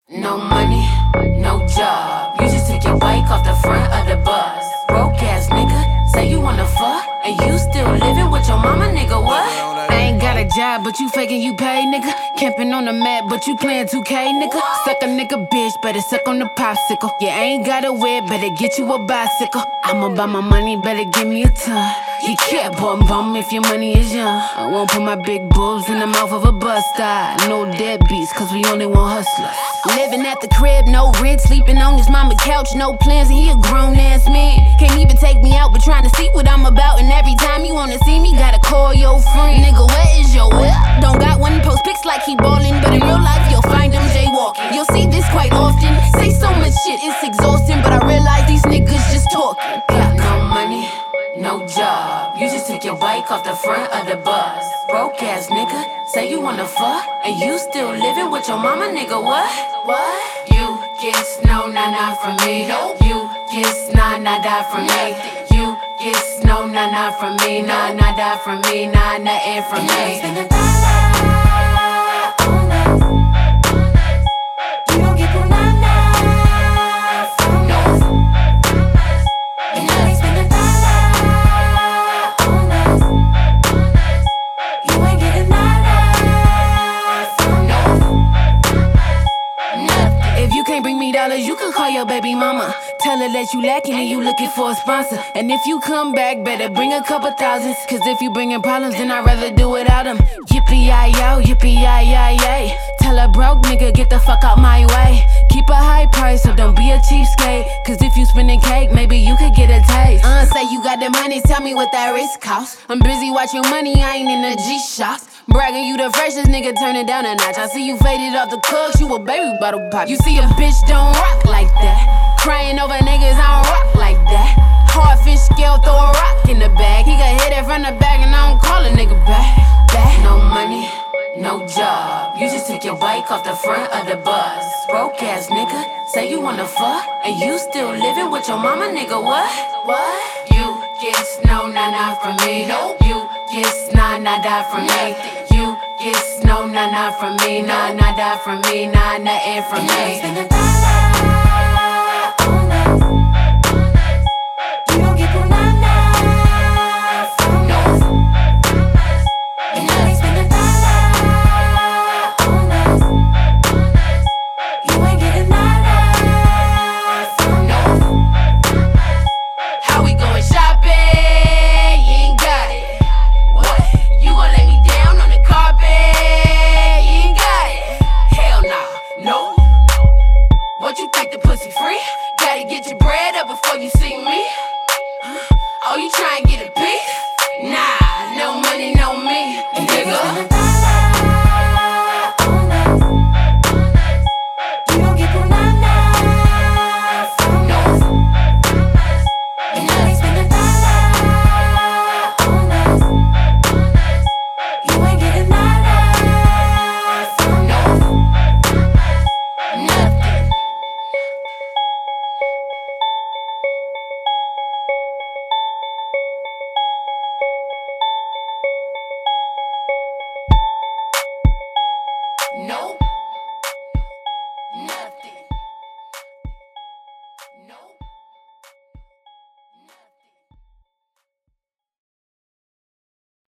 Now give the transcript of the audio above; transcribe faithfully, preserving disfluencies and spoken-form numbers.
No money, no job. You just took your bike off the front of the bus. Broke ass nigga, say you wanna fuck, and you still living with your mama, nigga, what? I ain't got a job, but you faking you pay, nigga. Camping on the mat, but you playing two K, nigga. Suck a nigga, bitch, better suck on the popsicle. Yeah, I ain't got a whip, better get you a bicycle. I'ma buy my money, better give me a ton. You can't bum bum if your money is young. I won't put my big boobs in the mouth of a bus stop. No deadbeats, cause we only want hustlers. Living at the crib, no rent, sleeping on his mama couch, no plans, and he a grown ass man. Can't even take me out, but trying to see what I'm about. And every time you wanna see me, gotta call your friend. Nigga, where is your whip? Don't got one, post pics like he ballin', but in real life, you'll find him jaywalking. You'll see this quite often. Say so much shit, it's exhausting, but I realize these niggas just talking. No money, no job. You just took your bike off the front of the bus. Broke ass nigga, say you wanna fuck, and you still living with your mama, nigga, what? What? You get no nah nah from me. You get nah nah die from me. You get no nah nah from me. Nah nah die from me. Nah nothing from me. If you can't bring me dollars, you can call your baby mama. Tell her that you lacking and you looking for a sponsor. And if you come back, better bring a couple thousands. Cause if you bringing problems, then I'd rather do without them. Yippee-yi-yo, yippee-yi-yi-yi. Tell a broke nigga, get the fuck out my way. Keep a high price, so don't be a cheapskate. Cause if you spending cake, maybe you could get a taste. Uh, say you got the money, tell me what that risk cost. I'm busy watching money, I ain't in the G-Shock. Bragging you the freshest nigga, turn it down a notch. I see you faded off the cook, you a baby bottle pop. You see a bitch don't rock like that. Crying over niggas, I don't rock like that. Hardfish scale, throw a rock in the bag. He got hit it from the back and I don't call a nigga back. back. No money, no job. You just took your bike off the front of the bus. Broke ass nigga, say you wanna fuck, and you still living with your mama, nigga, what? What? You get no nah nah from me. You get nah nah die from me. You get no nah nah from me. Nah nah die from me. Nah nothing from me. What you think the pussy free? Gotta get your bread up before you see me. Oh, you try and